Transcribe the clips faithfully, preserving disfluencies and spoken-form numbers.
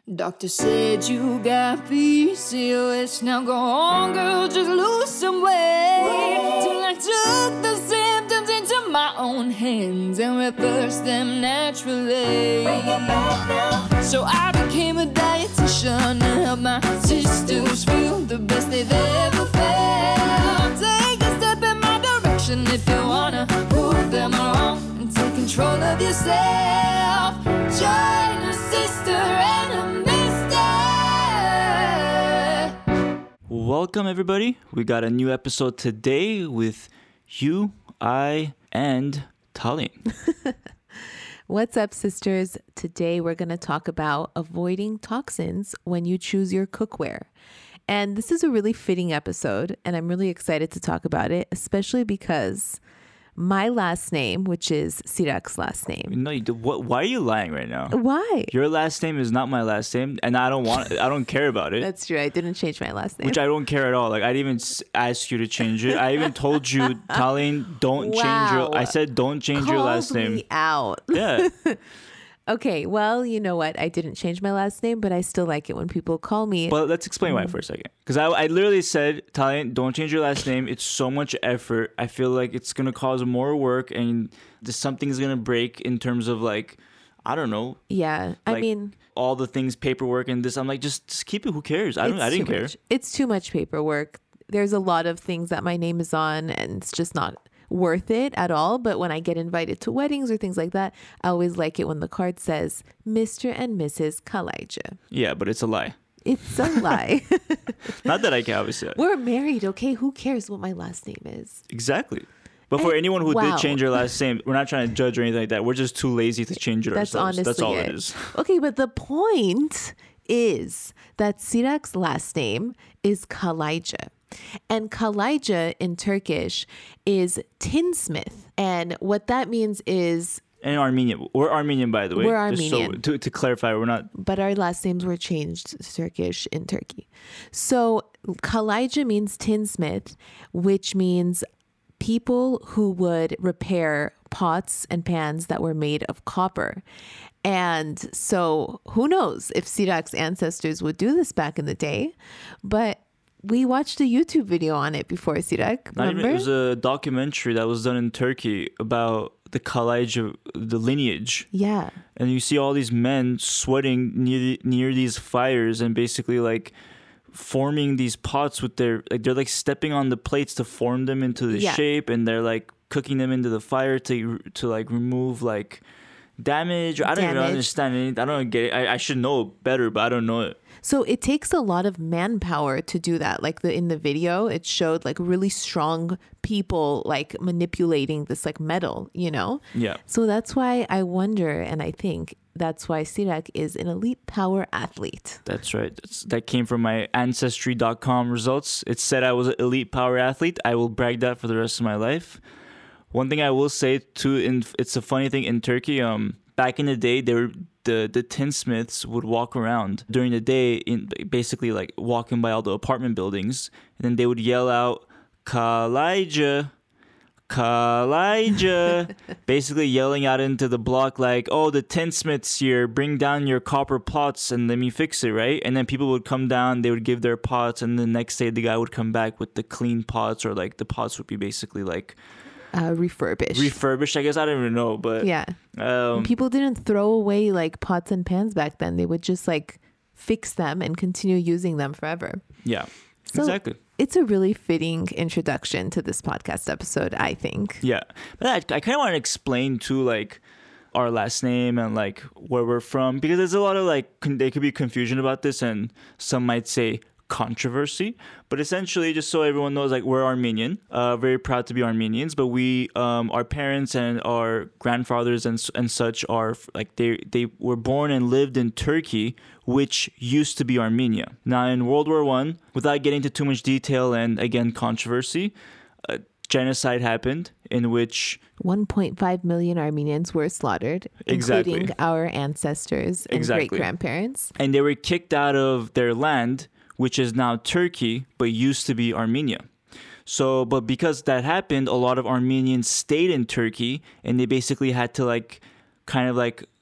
Doctor said you got P C O S. Now go on, girl, just lose some weight. Till I took the symptoms into my own hands and reversed them naturally. So I became a dietitian and helped my sisters feel the best they've ever felt. Take a step in my direction if you wanna prove them wrong and take control of yourself. Join a sister and a Welcome, everybody. We got a new episode today with you, I, and Tallene. What's up, sisters? Today we're going to talk about avoiding toxins when you choose your cookware. And this is a really fitting episode, and I'm really excited to talk about it, especially because my last name, which is Sirak's last name. No, you do, what? Why are you lying right now? Why? Your last name is not my last name, and I don't want. I don't care about it. That's true. I didn't change my last name. Which I don't care at all. Like I didn't even ask you to change it. I even told you, Tallene, don't wow. change your. I said don't change Called your last name. Me out. Yeah. Okay, well, you know what? I didn't change my last name, but I still like it when people call me. But let's explain why for a second. Because I, I literally said, Tallene, don't change your last name. It's so much effort. I feel like it's going to cause more work and just something's going to break in terms of like, I don't know. Yeah, like I mean, all the things, paperwork and this. I'm like, just, just keep it. Who cares? I don't. I didn't care. Much. It's too much paperwork. There's a lot of things that my name is on and it's just not worth it at all. But when I get invited to weddings or things like that, I always like it when the card says Mister and Missus Kalaija. Yeah, but it's a lie. It's a lie. Not that I can obviously. We're married, okay? Who cares what my last name is? Exactly. But for and, anyone who wow. did change your last name, we're not trying to judge or anything like that. We're just too lazy to change it That's ourselves. honestly That's all it. it is. Okay, but the point is that Sirak's last name is Kalaija. And Kalaija in Turkish is tinsmith. And what that means is... And Armenian. We're Armenian, by the way. We're Just Armenian. So, to, to clarify, we're not... But our last names were changed to Turkish in Turkey. So Kalaija means tinsmith, which means people who would repair pots and pans that were made of copper. And so who knows if Sirak's ancestors would do this back in the day, but we watched a YouTube video on it before, Sirak. Not remember? even, it was a documentary that was done in Turkey about the Kalaija, the lineage. Yeah. And you see all these men sweating near near these fires and basically like forming these pots with their, like they're like stepping on the plates to form them into the yeah. shape, and they're like cooking them into the fire to to like remove like damage. I don't damage. even understand anything. I don't get it. I, I should know better, but I don't know it. So it takes a lot of manpower to do that. Like the in the video, it showed like really strong people like manipulating this like metal, you know? Yeah. So that's why I wonder, and I think that's why Sirak is an elite power athlete. That's right. That's, that came from my ancestry dot com results. It said I was an elite power athlete. I will brag that for the rest of my life. One thing I will say too, in, it's a funny thing in Turkey. Um, back in the day, they were the the tinsmiths would walk around during the day, in basically like walking by all the apartment buildings, and then they would yell out "Kalaija, Kalaija," basically yelling out into the block like, "Oh, the tinsmiths here! Bring down your copper pots and let me fix it, right?" And then people would come down, they would give their pots, and the next day the guy would come back with the clean pots, or like the pots would be basically like. Uh, refurbished. Refurbished, I guess. I don't even know, but yeah. Um, People didn't throw away like pots and pans back then. They would just like fix them and continue using them forever. Yeah, so exactly. It's a really fitting introduction to this podcast episode, I think. Yeah, but I, I kind of want to explain too, like our last name and like where we're from, because there's a lot of like con- there could be confusion about this, and some might say controversy, but essentially, just so everyone knows, like we're Armenian, uh, very proud to be Armenians, but we, um, our parents and our grandfathers and and such are like they they were born and lived in Turkey, which used to be Armenia. Now in World War One, without getting into too much detail and again controversy, uh, genocide happened in which one point five million Armenians were slaughtered, exactly. including our ancestors and exactly. great-grandparents. And they were kicked out of their land, which is now Turkey, but used to be Armenia. So, but because that happened, a lot of Armenians stayed in Turkey, and they basically had to like, kind of like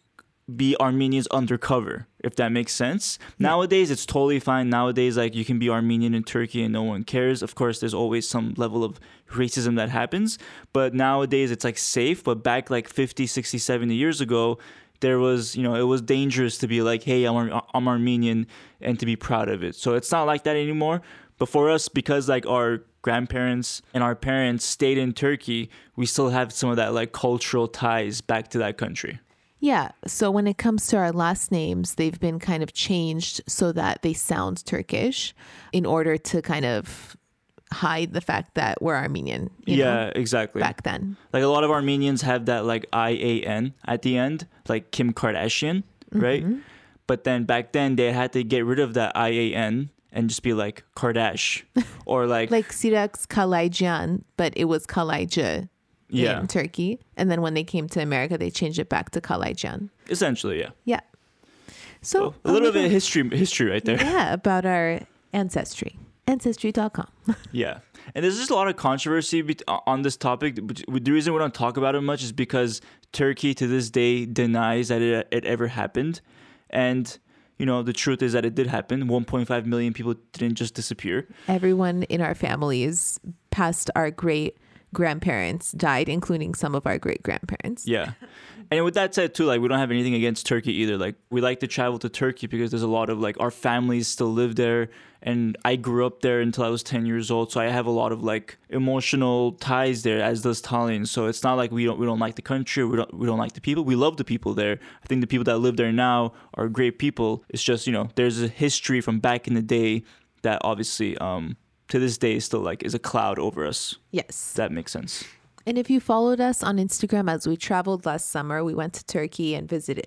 be Armenians undercover, if that makes sense. Yeah. Nowadays, it's totally fine. Nowadays, like you can be Armenian in Turkey and no one cares. Of course, there's always some level of racism that happens. But nowadays, it's like safe. But back like fifty, sixty, seventy years ago, there was, you know, it was dangerous to be like, hey, I'm, Ar- I'm Armenian and to be proud of it. So it's not like that anymore. But for us, because like our grandparents and our parents stayed in Turkey, we still have some of that like cultural ties back to that country. Yeah. So when it comes to our last names, they've been kind of changed so that they sound Turkish in order to kind of hide the fact that we're Armenian. You yeah, know, exactly. Back then. Like a lot of Armenians have that like I A N at the end, like Kim Kardashian, right? Mm-hmm. But then back then they had to get rid of that I A N and just be like Kardash or like... like Sirax Kalaycan, but it was Kalaycı yeah. in Turkey. And then when they came to America, they changed it back to Kalaycan. Essentially, yeah. Yeah. So, so a little bit of history, history right there. Yeah, about our ancestry. Ancestry dot com. Yeah. And there's just a lot of controversy be- on this topic. The reason we don't talk about it much is because Turkey to this day denies that it, it ever happened. And... you know, the truth is that it did happen. one point five million people didn't just disappear. Everyone in our families, past our great grandparents, died, including some of our great grandparents. Yeah. And with that said, too, like, we don't have anything against Turkey either. Like, we like to travel to Turkey because there's a lot of, like, our families still live there. And I grew up there until I was ten years old. So I have a lot of, like, emotional ties there, as does Tallinn. So it's not like we don't we don't like the country. Or we don't we don't like the people. We love the people there. I think the people that live there now are great people. It's just, you know, there's a history from back in the day that obviously, um, to this day, still, like, is a cloud over us. Yes. That makes sense. And if you followed us on Instagram as we traveled last summer, we went to Turkey and visited.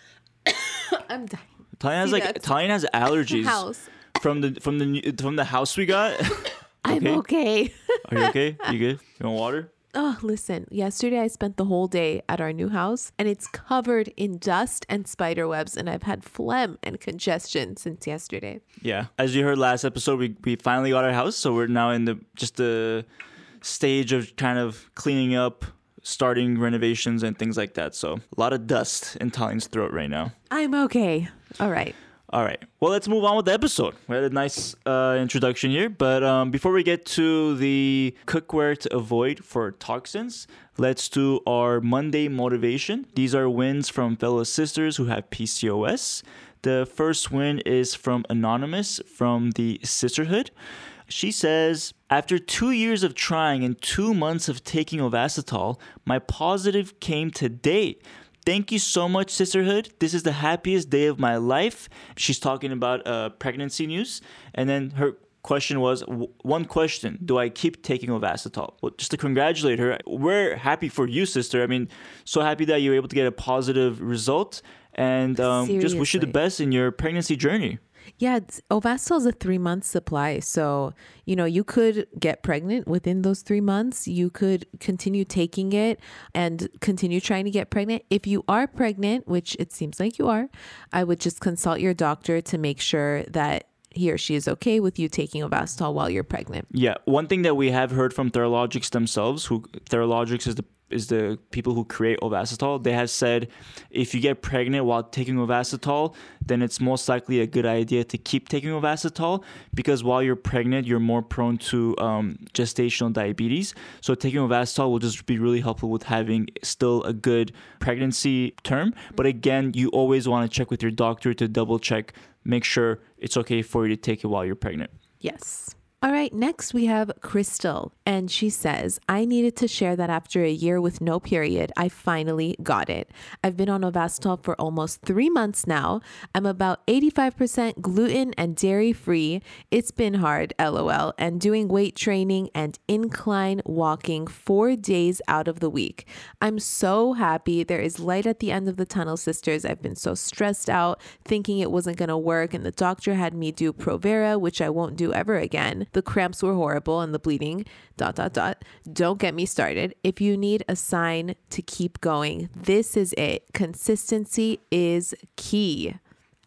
I'm dying. Tallinn has, like, Tallinn has allergies. House. From the from the from the house we got. I'm okay. Are you okay? You good? You want water? Oh, listen. Yesterday I spent the whole day at our new house and it's covered in dust and spider webs and I've had phlegm and congestion since yesterday. Yeah. As you heard last episode, we we finally got our house, so we're now in the just the stage of kind of cleaning up, starting renovations and things like that. So a lot of dust in Tallinn's throat right now. I'm okay. All right. All right. Well, let's move on with the episode. We had a nice uh, introduction here. But um, before we get to the cookware to avoid for toxins, let's do our Monday motivation. These are wins from fellow sisters who have P C O S. The first win is from Anonymous from the Sisterhood. She says, after two years of trying and two months of taking Ovasitol, my positive came today. Thank you so much, Sisterhood. This is the happiest day of my life. She's talking about uh, pregnancy news. And then her question was, w- one question, do I keep taking Ovasitol? Well, just to congratulate her, we're happy for you, sister. I mean, so happy that you were able to get a positive result. And um, just wish you the best in your pregnancy journey. Yeah, Ovasitol is a three-month supply. So, you know, you could get pregnant within those three months. You could continue taking it and continue trying to get pregnant. If you are pregnant, which it seems like you are, I would just consult your doctor to make sure that he or she is okay with you taking Ovasitol while you're pregnant. Yeah. One thing that we have heard from Theralogics themselves, who Theralogics is the is the people who create Ovasitol, they have said if you get pregnant while taking Ovasitol, then it's most likely a good idea to keep taking Ovasitol because while you're pregnant, you're more prone to um, gestational diabetes. So taking Ovasitol will just be really helpful with having still a good pregnancy term. But again, you always want to check with your doctor to double check, make sure it's okay for you to take it while you're pregnant. Yes. All right, next we have Crystal, and she says, I needed to share that after a year with no period, I finally got it. I've been on Ovasitol for almost three months now. I'm about eighty-five percent gluten and dairy free. It's been hard, lol, and doing weight training and incline walking four days out of the week. I'm so happy. There is light at the end of the tunnel, sisters. I've been so stressed out, thinking it wasn't going to work, and the doctor had me do Provera, which I won't do ever again. The cramps were horrible and the bleeding, dot, dot, dot. Don't get me started. If you need a sign to keep going, this is it. Consistency is key.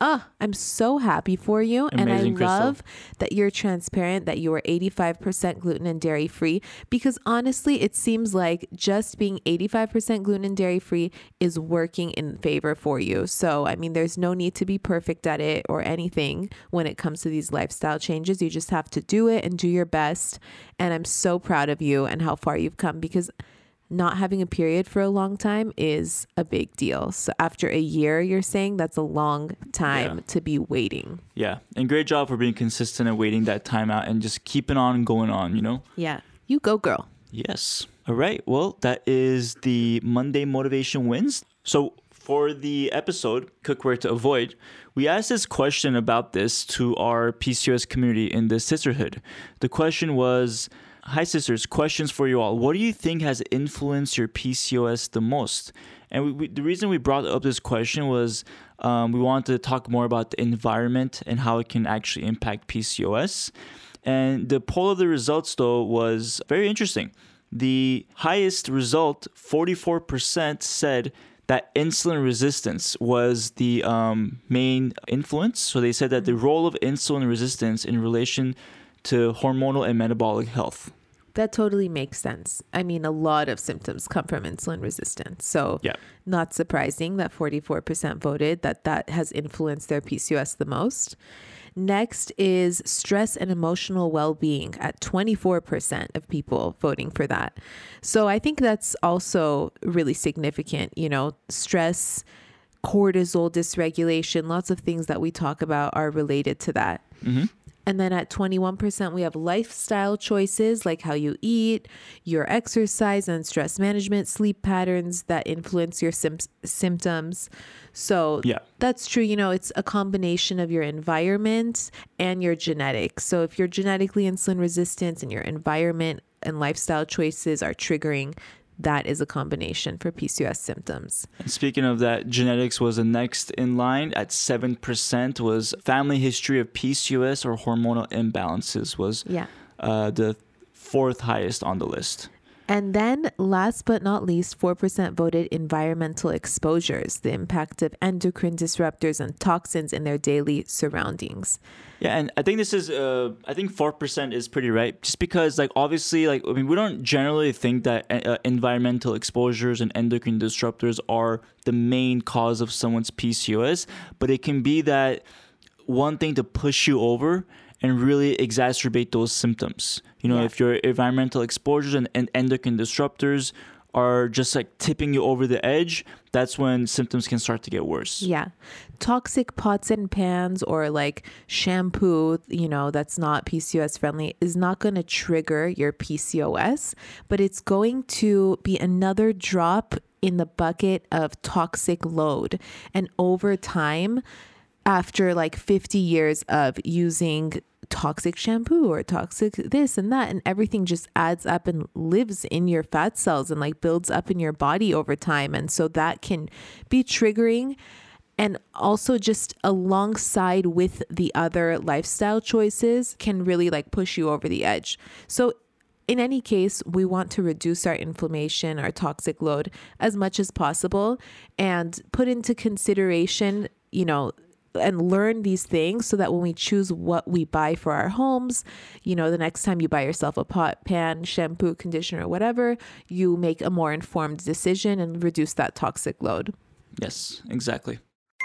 oh, I'm so happy for you. Amazing, and I Crystal. love that you're transparent, that you are eighty-five percent gluten and dairy free, because honestly, it seems like just being eighty-five percent gluten and dairy free is working in favor for you. So, I mean, there's no need to be perfect at it or anything when it comes to these lifestyle changes. You just have to do it and do your best. And I'm so proud of you and how far you've come, because not having a period for a long time is a big deal. So after a year, you're saying that's a long time Yeah. to be waiting. Yeah. And great job for being consistent and waiting that time out and just keeping on going on, you know? Yeah. You go, girl. Yes. All right. Well, that is the Monday Motivation Wins. So for the episode, Cookware to Avoid, we asked this question about this to our P C O S community in the sisterhood. The question was, hi sisters, questions for you all. What do you think has influenced your P C O S the most? And we, we, the reason we brought up this question was um, we wanted to talk more about the environment and how it can actually impact P C O S. And the poll of the results, though, was very interesting. The highest result, forty-four percent, said that insulin resistance was the um, main influence. So they said that the role of insulin resistance in relation to hormonal and metabolic health. That totally makes sense. I mean, a lot of symptoms come from insulin resistance. So Yeah. not surprising that forty-four percent voted that that has influenced their P C O S the most. Next is stress and emotional well-being at twenty-four percent of people voting for that. So I think that's also really significant. You know, stress, cortisol dysregulation, lots of things that we talk about are related to that. Mm-hmm. And then at twenty-one percent, we have lifestyle choices like how you eat, your exercise and stress management, sleep patterns that influence your sim- symptoms. So Yeah. that's true. You know, it's a combination of your environment and your genetics. So if you're genetically insulin resistant and your environment and lifestyle choices are triggering, that is a combination for P C O S symptoms. And speaking of that, genetics was the next in line at seven percent, was family history of P C O S or hormonal imbalances was Yeah. uh, the fourth highest on the list. And then last but not least, four percent voted environmental exposures, the impact of endocrine disruptors and toxins in their daily surroundings. Yeah, and I think this is, uh, I think four percent is pretty right. Just because, like, obviously, like, I mean, we don't generally think that uh, environmental exposures and endocrine disruptors are the main cause of someone's P C O S, but it can be that one thing to push you over and really exacerbate those symptoms. You know, Yeah. if your environmental exposures and, and endocrine disruptors are just like tipping you over the edge, that's when symptoms can start to get worse. Yeah. Toxic pots and pans or like shampoo, you know, that's not P C O S friendly is not going to trigger your P C O S, but it's going to be another drop in the bucket of toxic load. And over time, after like fifty years of using toxic shampoo or toxic this and that, and everything just adds up and lives in your fat cells and like builds up in your body over time. And so that can be triggering, and also just alongside with the other lifestyle choices can really like push you over the edge. So in any case, we want to reduce our inflammation, our toxic load as much as possible, and put into consideration, you know, and learn these things so that when we choose what we buy for our homes, you know, the next time you buy yourself a pot, pan, shampoo, conditioner, whatever, you make a more informed decision and reduce that toxic load. Yes, exactly.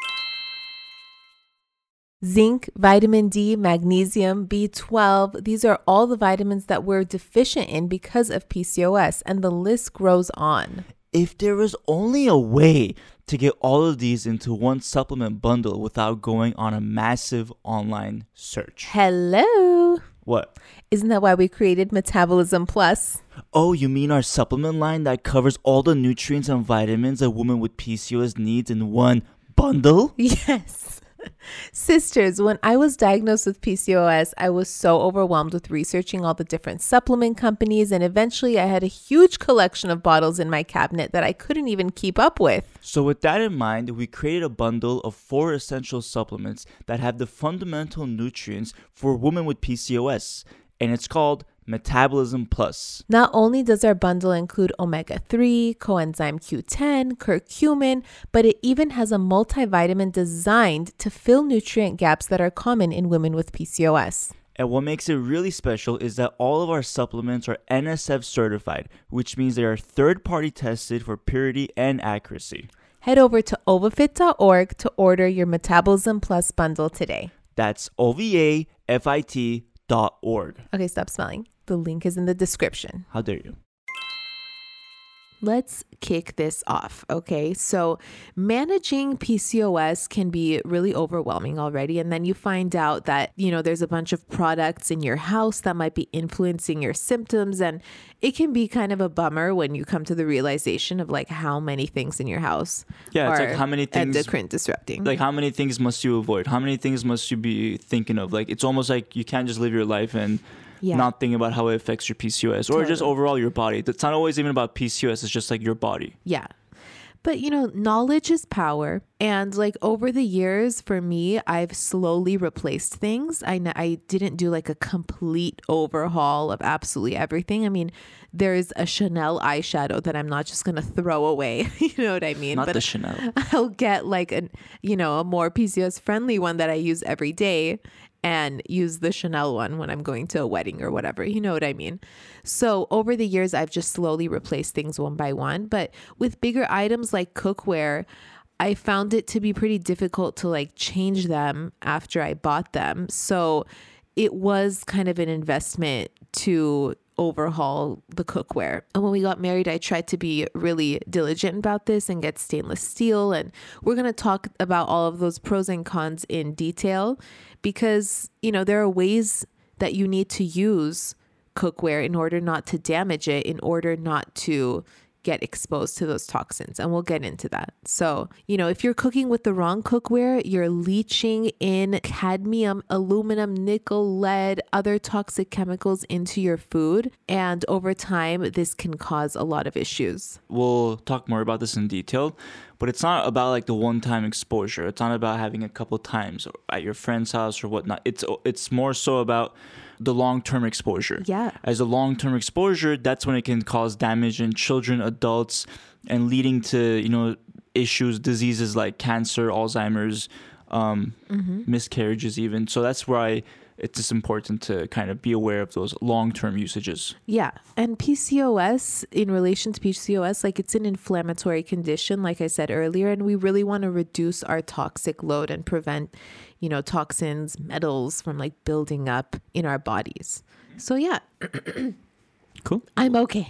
Zinc, vitamin D, magnesium, B twelve. These are all the vitamins that we're deficient in because of P C O S, and the list grows on. If there was only a way to get all of these into one supplement bundle without going on a massive online search. Hello. What? Isn't that why we created Metabolism Plus? Oh, you mean our supplement line that covers all the nutrients and vitamins a woman with P C O S needs in one bundle? Yes. Sisters, when I was diagnosed with P C O S, I was so overwhelmed with researching all the different supplement companies, and eventually I had a huge collection of bottles in my cabinet that I couldn't even keep up with. So with that in mind, we created a bundle of four essential supplements that have the fundamental nutrients for women with P C O S, and it's called Metabolism Plus. Not only does our bundle include omega three, coenzyme Q ten, curcumin, but it even has a multivitamin designed to fill nutrient gaps that are common in women with P C O S. And what makes it really special is that all of our supplements are N S F certified, which means they are third-party tested for purity and accuracy. Head over to ovafit dot org to order your Metabolism Plus bundle today. That's O V A F I T dot org. Okay, stop smelling. The link is in the description. How dare you? Let's kick this off, okay? So managing P C O S can be really overwhelming already. And then you find out that, you know, there's a bunch of products in your house that might be influencing your symptoms. And it can be kind of a bummer when you come to the realization of like how many things in your house Yeah, it's are like how many things endocrine disrupting. Like how many things must you avoid? How many things must you be thinking of? Like it's almost like you can't just live your life and Yeah. not think about how it affects your P C O S or just Totally. overall your body. It's not always even about P C O S. It's just like your body. Yeah. But, you know, knowledge is power. And like over the years, for me, I've slowly replaced things. I, n- I didn't do like a complete overhaul of absolutely everything. I mean, there's a Chanel eyeshadow that I'm not just going to throw away. You know what I mean? Not but the Chanel. I'll get like an, you know, a more P C O S friendly one that I use every day and use the Chanel one when I'm going to a wedding or whatever. You know what I mean? So over the years, I've just slowly replaced things one by one. But with bigger items like cookware, I found it to be pretty difficult to like change them after I bought them. So it was kind of an investment to overhaul the cookware. And when we got married, I tried to be really diligent about this and get stainless steel. And we're going to talk about all of those pros and cons in detail because, you know, there are ways that you need to use cookware in order not to damage it, in order not to get exposed to those toxins. And we'll get into that. So, you know, if you're cooking with the wrong cookware, you're leaching in cadmium, aluminum, nickel, lead, other toxic chemicals into your food. And over time, this can cause a lot of issues. We'll talk more about this in detail, but it's not about like the one-time exposure. It's not about having a couple times at your friend's house or whatnot. It's it's more so about the long-term exposure. Yeah. As a long-term exposure, that's when it can cause damage in children, adults, and leading to, you know, issues, diseases like cancer, Alzheimer's, um, mm-hmm. miscarriages even. So that's why it's just important to kind of be aware of those long-term usages. Yeah. And P C O S, in relation to P C O S, like it's an inflammatory condition, like I said earlier, and we really want to reduce our toxic load and prevent, you know, toxins, metals from like building up in our bodies. So yeah. Cool. I'm okay.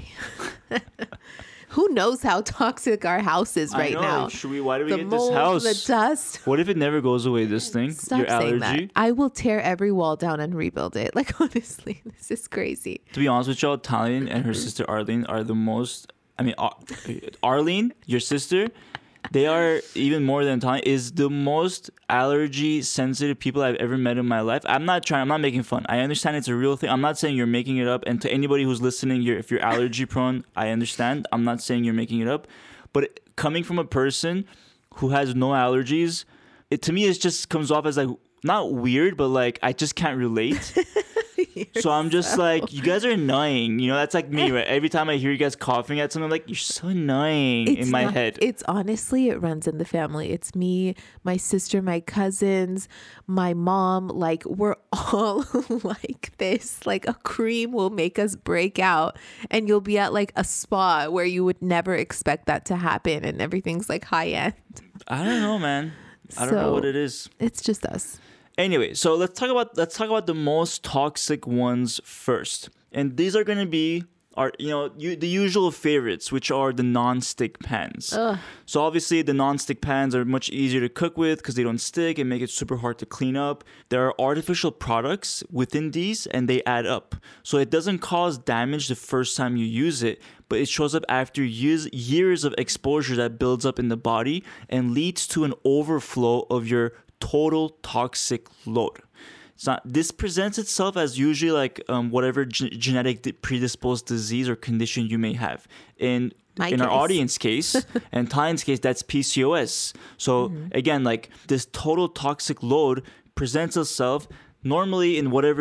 Who knows how toxic our house is right I know. now? Should we, why do we The get mold, this house? the dust. What if it never goes away, this thing? Stop Your saying allergy? that. I will tear every wall down and rebuild it. Like, honestly, this is crazy. To be honest with y'all, Tallene and her sister Arlene are the most, I mean, Ar- Arlene, your sister, they are, even more than Tallene, is the most allergy sensitive people I've ever met in my life. I'm not trying, I'm not making fun. I understand it's a real thing. I'm not saying you're making it up. And to anybody who's listening, you're, if you're allergy prone, I understand. I'm not saying you're making it up. But coming from a person who has no allergies, it to me, it just comes off as like, not weird, but like, I just can't relate. So I'm just so... like, you guys are annoying. You know, that's like me, right? Every time I hear you guys coughing at something, I'm like, you're so annoying it's in my not, head. It's honestly, it runs in the family. It's me, my sister, my cousins, my mom. Like, we're all like this. Like, a cream will make us break out. And you'll be at like a spa where you would never expect that to happen. And everything's like high end. I don't know, man. I don't so, know what it is. It's just us. Anyway, so let's talk about let's talk about the most toxic ones first, and these are going to be our you know you, the usual favorites, which are the non-stick pans. Ugh. So obviously the non-stick pans are much easier to cook with because they don't stick and make it super hard to clean up. There are artificial products within these, and they add up, so it doesn't cause damage the first time you use it, but it shows up after years years of exposure that builds up in the body and leads to an overflow of your total toxic load. It's not. This presents itself as usually like um, whatever ge- genetic predisposed disease or condition you may have. In My in case. our audience case and Tyne's case, that's P C O S. So mm-hmm. again, like this total toxic load presents itself normally in whatever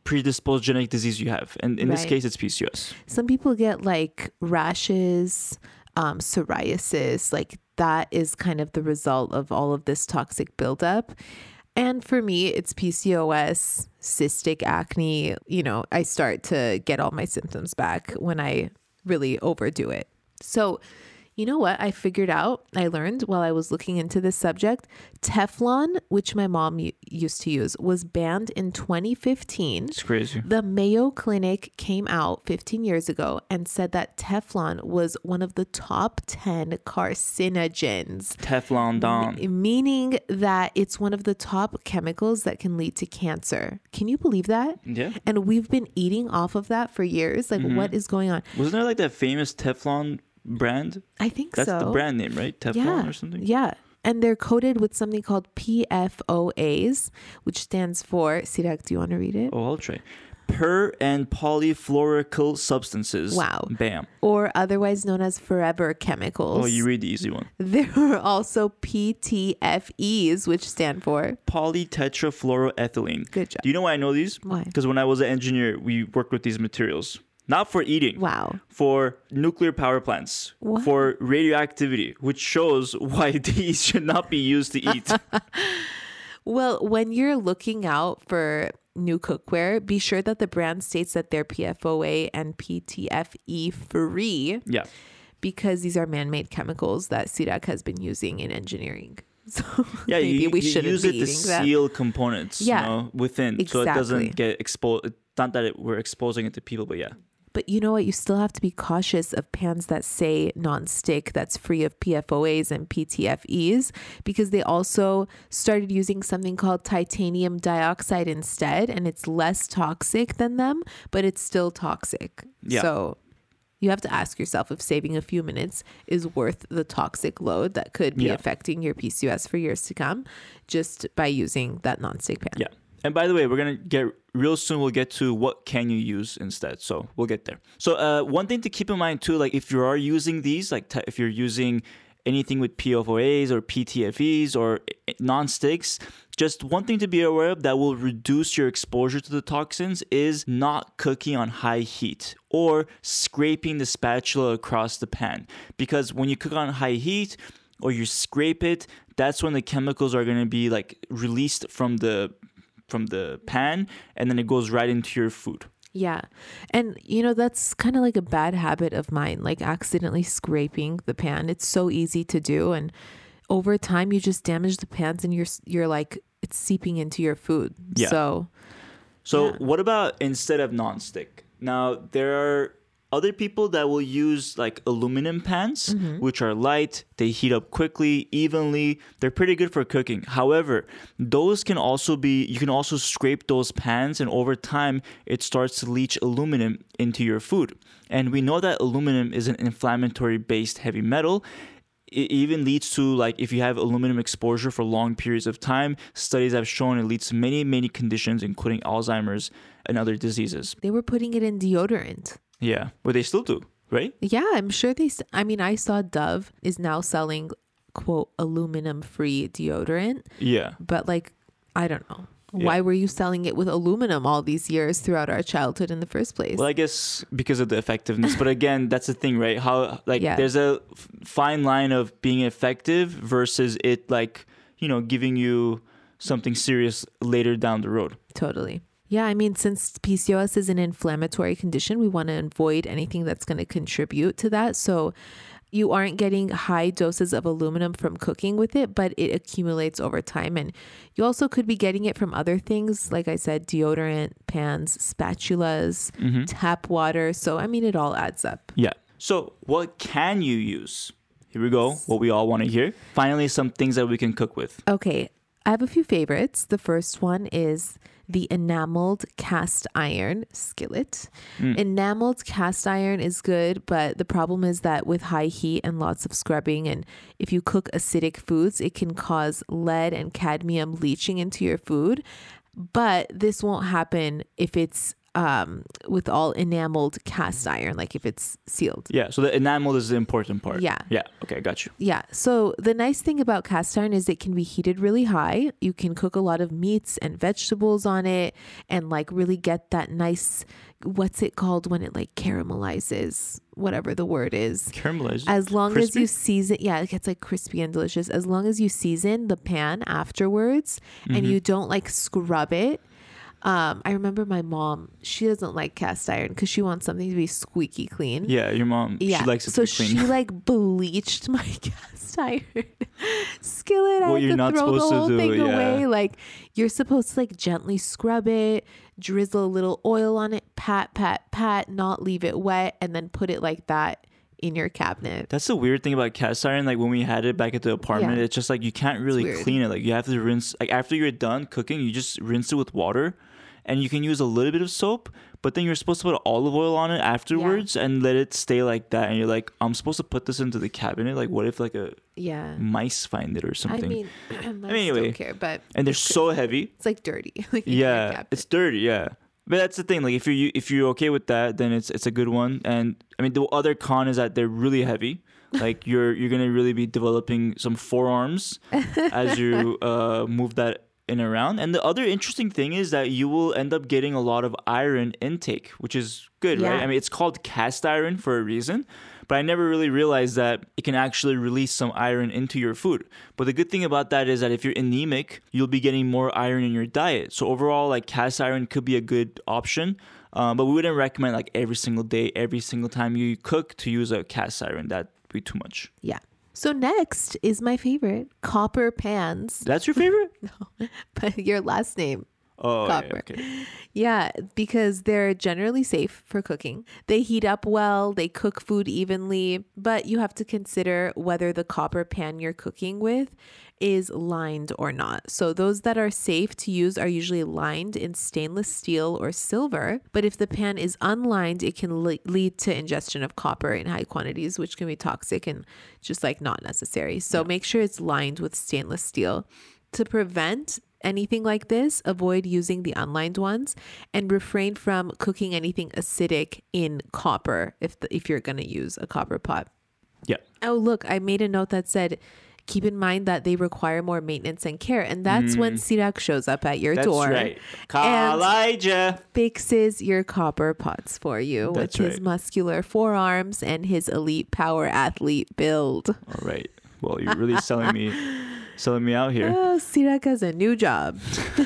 predisposed genetic disease you have. And in this Right. case, it's P C O S. Some people get like rashes, um, psoriasis, like that is kind of the result of all of this toxic buildup. And for me, it's P C O S, cystic acne. You know, I start to get all my symptoms back when I really overdo it. So, you know what I figured out, I learned while I was looking into this subject? Teflon, which my mom u- used to use, was banned in twenty fifteen. It's crazy. The Mayo Clinic came out fifteen years ago and said that Teflon was one of the top ten carcinogens, Teflon Don. meaning that it's one of the top chemicals that can lead to cancer. Can you believe that? Yeah. And we've been eating off of that for years. Like, what is going on? Wasn't there like that famous Teflon brand? I think That's so. the brand name, right? Teflon yeah. or something? Yeah. And they're coated with something called P F O As, which stands for, Sirak, do you want to read it? Oh, I'll try. Per and polyfluoroalkyl substances. Wow. Bam. Or otherwise known as forever chemicals. Oh, you read the easy one. There are also P T F Es, which stand for Polytetrafluoroethylene. Good job. Do you know why I know these? Why? Because when I was an engineer, we worked with these materials. Not for eating. Wow. For nuclear power plants. What? For radioactivity, which shows why these should not be used to eat. Well, when you're looking out for new cookware, be sure that the brand states that they're P F O A and P T F E free, Yeah. because these are man-made chemicals that Sirak has been using in engineering. So Yeah, maybe you, we you shouldn't use be it to eating that. seal components Yeah, you know, within. So it exactly. doesn't get exposed. Not that it, we're exposing it to people, but yeah. But you know what? You still have to be cautious of pans that say non-stick, that's free of P F O As and P T F Es, because they also started using something called titanium dioxide instead, and it's less toxic than them, but it's still toxic. Yeah. So you have to ask yourself if saving a few minutes is worth the toxic load that could be Yeah. affecting your P C O S for years to come just by using that non-stick pan. Yeah. And by the way, we're going to get real soon. We'll get to what can you use instead. So we'll get there. So uh, one thing to keep in mind too, like if you are using these, like t- if you're using anything with P F O As or P T F Es or non-sticks, just one thing to be aware of that will reduce your exposure to the toxins is not cooking on high heat or scraping the spatula across the pan. Because when you cook on high heat or you scrape it, that's when the chemicals are going to be like released from the from the pan, and then it goes right into your food. Yeah. And, you know, that's kind of like a bad habit of mine, like accidentally scraping the pan. It's so easy to do. And over time, you just damage the pans and you're, you're like, it's seeping into your food. Yeah. So, So Yeah. what about instead of nonstick? Now, there are other people that will use like aluminum pans, Mm-hmm. which are light. They heat up quickly, evenly. They're pretty good for cooking. However, those can also be, you can also scrape those pans, and over time, it starts to leach aluminum into your food. And we know that aluminum is an inflammatory based heavy metal. It even leads to, like, if you have aluminum exposure for long periods of time, studies have shown it leads to many, many conditions, including Alzheimer's and other diseases. they were putting it in deodorant. Yeah, but they still do, right? Yeah, I'm sure they, st- I mean, I saw Dove is now selling, quote, aluminum free deodorant, Yeah. but like, I don't know. Yeah. Why were you selling it with aluminum all these years throughout our childhood in the first place? Well, I guess because of the effectiveness. But again, that's the thing, right? How, like, Yeah. there's a f- fine line of being effective versus it, like, you know, giving you something serious later down the road. Totally. Yeah, I mean, since P C O S is an inflammatory condition, we want to avoid anything that's going to contribute to that. So you aren't getting high doses of aluminum from cooking with it, but it accumulates over time. And you also could be getting it from other things, like I said, deodorant, pans, spatulas, tap water. So, I mean, it all adds up. Yeah. So what can you use? Here we go. What we all want to hear. Finally, some things that we can cook with. Okay, I have a few favorites. The first one is the enameled cast iron skillet. Enameled cast iron is good, but the problem is that with high heat and lots of scrubbing, and if you cook acidic foods, it can cause lead and cadmium leaching into your food. But this won't happen if it's um, with all enameled cast iron, like if it's sealed. Yeah. So the enamel is the important part. Yeah. Yeah. Okay. Got you. Yeah. So the nice thing about cast iron is it can be heated really high. You can cook a lot of meats and vegetables on it and like really get that nice, what's it called when it like caramelizes, whatever the word is. Caramelizes. As long Crispy? as you season, yeah, it gets like crispy and delicious. As long as you season the pan afterwards Mm-hmm. and you don't like scrub it. Um, I remember my mom, she doesn't like cast iron because she wants something to be squeaky clean. Yeah. Your mom. Yeah. She likes it so to be clean. she like bleached my cast iron skillet. I Well, had you're to not throw the supposed to whole do thing it, yeah. away. Like you're supposed to like gently scrub it, drizzle a little oil on it, pat, pat, pat, not leave it wet, and then put it like that in your cabinet. That's the weird thing about cast iron. Like when we had it back at the apartment, Yeah. it's just like you can't really weird. clean it. Like you have to rinse. Like after you're done cooking, you just rinse it with water, and you can use a little bit of soap. But then you're supposed to put olive oil on it afterwards and let it stay like that. And you're like, I'm supposed to put this into the cabinet. Like what if like a Yeah. mice find it or I something? mean, I anyway, don't care, but and they're it's, so heavy. it's like dirty. Like in your Yeah, cabinet. it's dirty. Yeah, but that's the thing. Like if you if you're okay with that, then it's it's a good one. And I mean, the other con is that they're really heavy. Like you're you're gonna really be developing some forearms as you uh, move that in around. And the other interesting thing is that you will end up getting a lot of iron intake, which is good, Yeah. right? I mean, it's called cast iron for a reason. But I never really realized that it can actually release some iron into your food. But the good thing about that is that if you're anemic, you'll be getting more iron in your diet. So overall, like cast iron could be a good option. Um, but we wouldn't recommend like every single day, every single time you cook to use a cast iron. That'd be too much. Yeah. So next is my favorite, copper pans. That's your favorite? But your last name. Oh, yeah, Copper. okay. Yeah, because they're generally safe for cooking. They heat up well, they cook food evenly, but you have to consider whether the copper pan you're cooking with is lined or not. So those that are safe to use are usually lined in stainless steel or silver, but if the pan is unlined, it can le- lead to ingestion of copper in high quantities, which can be toxic and just like not necessary. So make sure it's lined with stainless steel. To prevent anything like this, avoid using the unlined ones and refrain from cooking anything acidic in copper if the, if you're going to use a copper pot. Yeah. Oh, look, I made a note that said, keep in mind that they require more maintenance and care. And that's when Sirak shows up at your That's door right. and Kalijah. fixes your copper pots for you That's with his right. muscular forearms and his elite power athlete build. All right. Well, you're really selling me selling me out here. Oh, Sirak has a new job.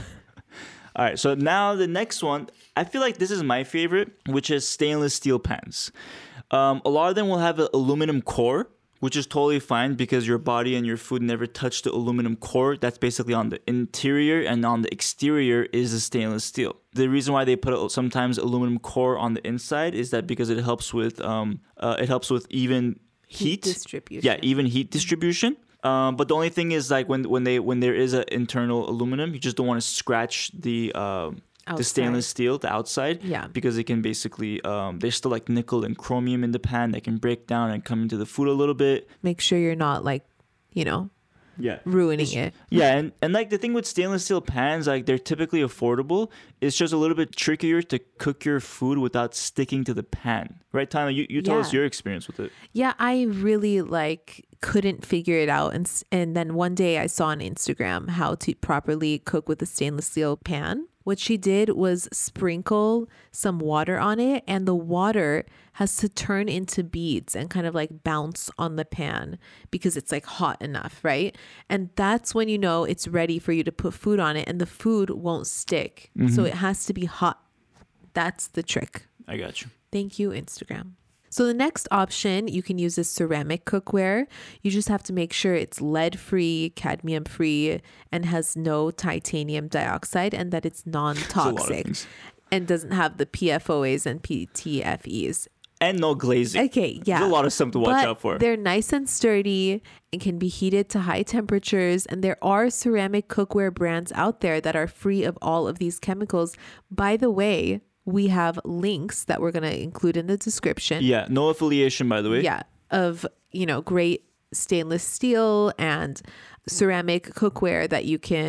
All right, so now the next one, I feel like this is my favorite, which is stainless steel pans. Um, a lot of them will have an aluminum core, which is totally fine because your body and your food never touch the aluminum core. That's basically on the interior, and on the exterior is the stainless steel. The reason why they put sometimes aluminum core on the inside is that because it helps with um, uh, it helps with even heat, Heat distribution. Yeah, even heat distribution. Um, but the only thing is like when when they when there is an internal aluminum, you just don't want to scratch the uh, the Outside. stainless steel, the outside, Yeah. because it can basically um, there's still like nickel and chromium in the pan that can break down and come into the food a little bit. Make sure you're not like, you know, Yeah, ruining it. yeah, and, and like the thing with stainless steel pans, like they're typically affordable. It's just a little bit trickier to cook your food without sticking to the pan, right, Tana? You you tell us Yeah. your experience with it. Yeah, I really like couldn't figure it out, and s- and then one day I saw on Instagram how to properly cook with a stainless steel pan. What she did was sprinkle some water on it, and the water has to turn into beads and kind of like bounce on the pan because it's like hot enough, right? And that's when you know it's ready for you to put food on it, and the food won't stick. So it has to be hot. That's the trick. I got you. Thank you, Instagram. So the next option, you can use is ceramic cookware. You just have to make sure it's lead-free, cadmium-free, and has no titanium dioxide, and that it's It's a lot of non-toxic things. and doesn't have the P F O As and P T F Es. And no glazing. Okay, yeah. There's a lot of stuff to watch But out for. They're nice and sturdy and can be heated to high temperatures. And there are ceramic cookware brands out there that are free of all of these chemicals. By the way, we have links that we're going to include in the description. Yeah, no affiliation, by the way. Yeah, of, you know, great stainless steel and ceramic cookware that you can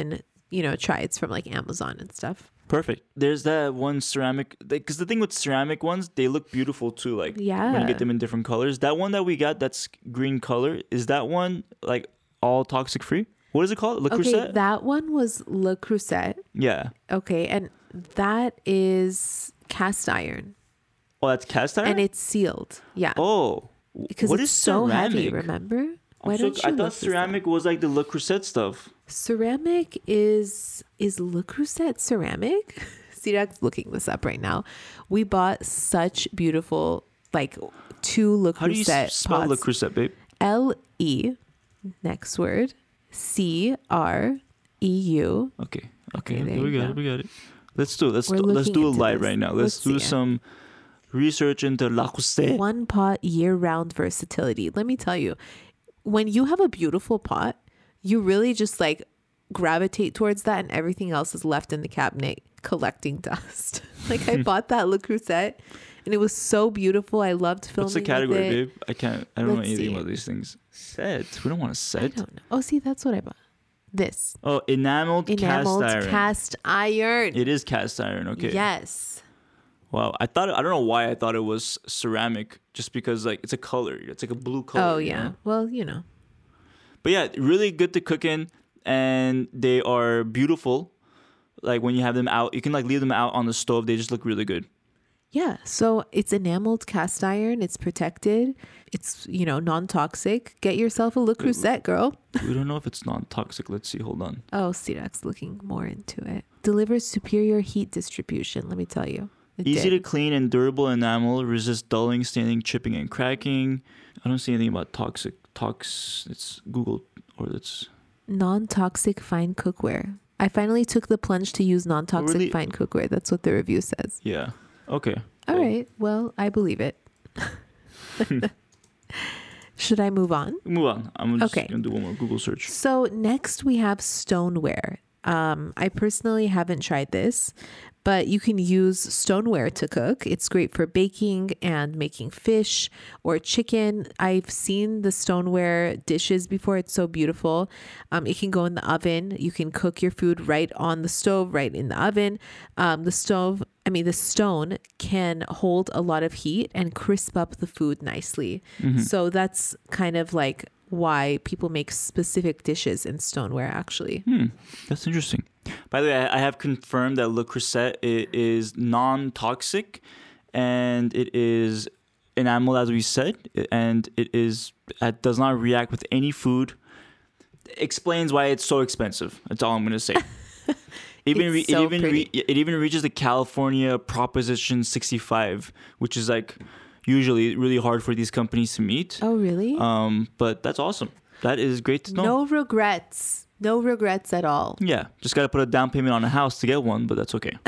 you know, try. It's from like Amazon and stuff. Perfect. There's that one ceramic, because the thing with ceramic ones, they look beautiful too. Like when Yeah. you get them in different colors. That one that we got, that's green color. Is that one like all toxic free? What is it called? Le Okay, Creuset? that one was Le Creuset. Yeah. Okay, and that is cast iron, Oh, that's cast iron. and it's sealed. Yeah, oh, because what it's is so heavy. ceramic? Remember? Why I'm so- don't you? I look thought this up? ceramic was like the Le Creuset stuff. Ceramic is is Le Creuset ceramic? Sirak's looking this up right now. We bought such beautiful like two Le How do you Creuset s- spell Le pots. Creuset, babe? L E. Next word. C R E U. Okay. Okay. Okay, there okay we you got go. it. We got it. Let's do it. Let's We're do, let's looking do it into live this. right now. Let's, Let's do see it. some research into Le Creuset. One pot year round versatility. Let me tell you, when you have a beautiful pot, you really just like gravitate towards that, and everything else is left in the cabinet collecting dust. Like I bought that Le Creuset, and it was so beautiful. I loved filming. What's the with category, it. babe? I can't. I don't know Let's anything see. about these things. Set. We don't want a I set. don't know. Oh, see, that's what I bought. This Oh, enameled, enameled cast iron. cast iron. It is cast iron. Okay. Yes. Wow. I thought. I don't know why I thought it was ceramic. Just because like it's a color. It's like a blue color. Oh you yeah. know? Well, you know. But yeah, really good to cook in, and they are beautiful. Like when you have them out, you can like leave them out on the stove. They just look really good. Yeah, so it's enameled cast iron. It's protected. It's, you know, non-toxic. Get yourself a Le Creuset, girl. We don't know if it's non-toxic. Let's see. Hold on. Oh, Sirak's looking more into it. Delivers superior heat distribution, let me tell you. It Easy did. to clean and durable enamel. Resists dulling, staining, chipping, and cracking. I don't see anything about toxic. Tox. It's Google or it's. Non-toxic fine cookware. I finally took the plunge to use non-toxic Really? fine cookware. That's what the review says. Yeah. Okay. All Well, right. Well, I believe it. Should I move on? Move on. I'm just Okay. gonna do one more Google search. So next we have stoneware. Um, I personally haven't tried this, but you can use stoneware to cook. It's great for baking and making fish or chicken. I've seen the stoneware dishes before. It's so beautiful. Um, it can go in the oven. You can cook your food right on the stove, right in the oven. Um, the stove, I mean, the stone can hold a lot of heat and crisp up the food nicely. So that's kind of like why people make specific dishes in stoneware, actually. Hmm. That's interesting. By the way, I I have confirmed that Le Creuset i- is non-toxic, and it is enamel, as we said, and it is it does not react with any food. Explains why it's so expensive. That's all I'm gonna say. Even It's re- so it even re- pretty. it even reaches the California Proposition sixty-five, which is like usually really hard for these companies to meet. Oh, really? Um, but that's awesome. That is great to know. No regrets. No regrets at all. Yeah, just got to put a down payment on a house to get one, but that's okay.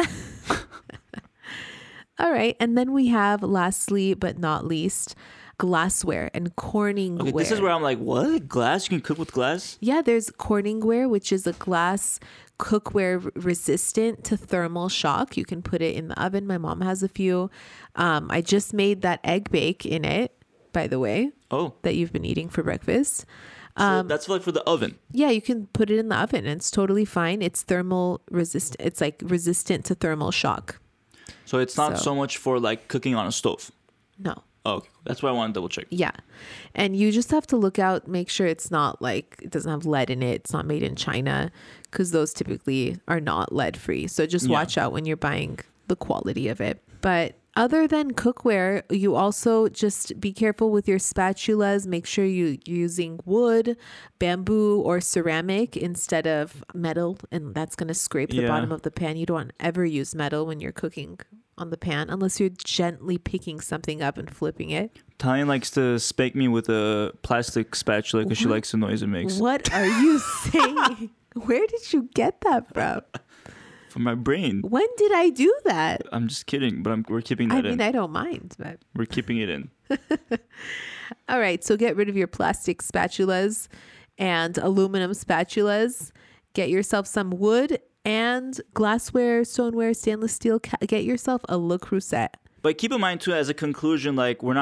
All right. And then we have, lastly but not least, glassware and Corningware. Okay, this is where I'm like, what? Glass? You can cook with glass? Yeah, there's Corningware, which is a glass cookware r- resistant to thermal shock. You can put it in the oven. My mom has a few. Um, I just made that egg bake in it, by the way, Oh, that you've been eating for breakfast. so Um, that's like for the oven. Yeah, you can put it in the oven. And it's totally fine. It's thermal resist. It's like resistant to thermal shock. So it's not So- so, much for like cooking on a stove. No. Oh, okay. That's why I want to double check. Yeah. And you just have to look out, make sure it's not like, it doesn't have lead in it. It's not made in China, because those typically are not lead free. So just Yeah. watch out when you're buying the quality of it. But other than cookware, you also just be careful with your spatulas. Make sure you, you're using wood, bamboo, or ceramic instead of metal. And that's going to scrape the Yeah. bottom of the pan. You don't ever use metal when you're cooking on the pan unless you're gently picking something up and flipping it. Tanya likes to spank me with a plastic spatula because she What? likes the noise it makes. What are you saying? Where did you get that from? From my brain. When did I do that? I'm just kidding, but I'm, we're keeping I that mean, in. I don't mind, but We're keeping it in. all right. So get rid of your plastic spatulas and aluminum spatulas. Get yourself some wood and glassware, stoneware, stainless steel. Ca- Get yourself a Le Creuset. But keep in mind too, as a conclusion, like we're not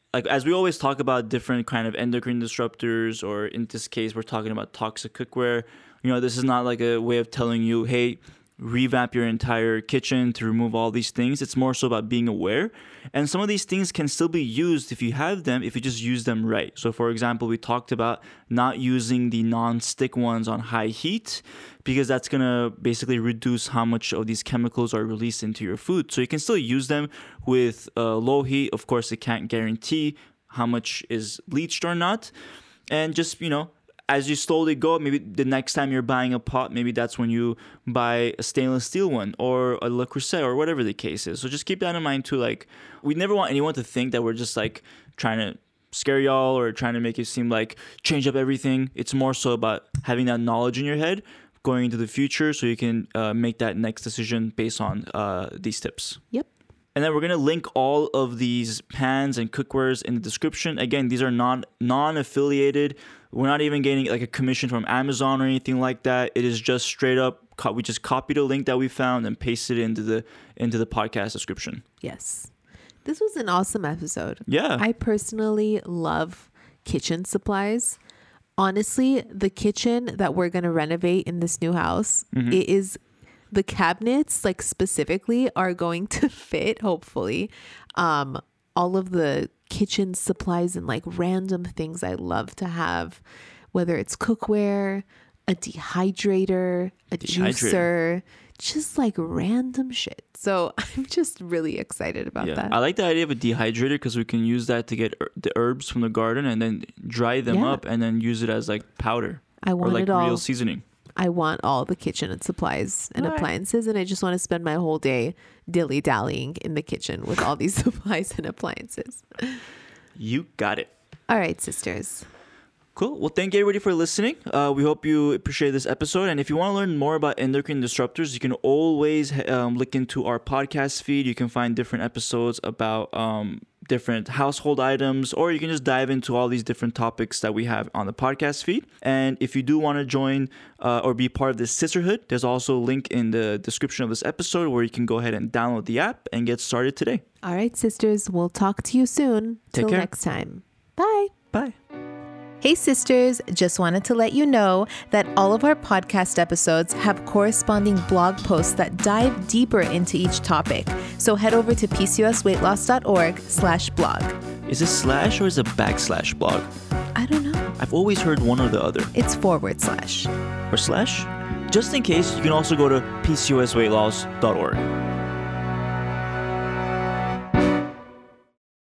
like as we always talk about different kind of endocrine disruptors, or in this case, we're talking about toxic cookware. You know, this is not like a way of telling you, hey, revamp your entire kitchen to remove all these things. It's more so about being aware. And some of these things can still be used if you have them, if you just use them right. So for example, we talked about not using the non-stick ones on high heat, because that's going to basically reduce how much of these chemicals are released into your food. So you can still use them with uh, low heat. Of course, it can't guarantee how much is bleached or not. And just, you know, as you slowly go, maybe the next time you're buying a pot, maybe that's when you buy a stainless steel one or a Le Creuset or whatever the case is. So just keep that in mind too. Like, we never want anyone to think that we're just like trying to scare y'all or trying to make it seem like change up everything. It's more so about having that knowledge in your head going into the future so you can uh, make that next decision based on uh, these tips. Yep. And then we're going to link all of these pans and cookwares in the description. Again, these are non, non-affiliated. We're not even getting like a commission from Amazon or anything like that. It is just straight up, we just copied a link that we found and pasted it into the into the podcast description. Yes. This was an awesome episode. Yeah. I personally love kitchen supplies. Honestly, the kitchen that we're going to renovate in this new house, mm-hmm. it is... the cabinets, like specifically, are going to fit, hopefully, um, all of the kitchen supplies and like random things I love to have, whether it's cookware, a dehydrator, a Dehydrator. juicer, just like random shit. So I'm just really excited about yeah. that. I like the idea of a dehydrator because we can use that to get er- the herbs from the garden and then dry them Yeah. up and then use it as like powder I want or like it all. real seasoning. I want all the kitchen and supplies and All right. appliances, and I just want to spend my whole day dilly-dallying in the kitchen with all these supplies and appliances. You got it. All right, sisters. Cool. Well, thank you everybody for listening. Uh, we hope you appreciate this episode. And if you want to learn more about endocrine disruptors, you can always um, look into our podcast feed. You can find different episodes about um, different household items, or you can just dive into all these different topics that we have on the podcast feed. And if you do want to join uh, or be part of this sisterhood, there's also a link in the description of this episode where you can go ahead and download the app and get started today. All right, sisters. We'll talk to you soon. Take Till care. next time. Bye. Bye. Hey sisters, just wanted to let you know that all of our podcast episodes have corresponding blog posts that dive deeper into each topic. So head over to p c o s weight loss dot org slash blog. Is it slash or is it backslash blog? I don't know. I've always heard one or the other. It's forward slash. Or slash? Just in case, you can also go to p c o s weight loss dot org.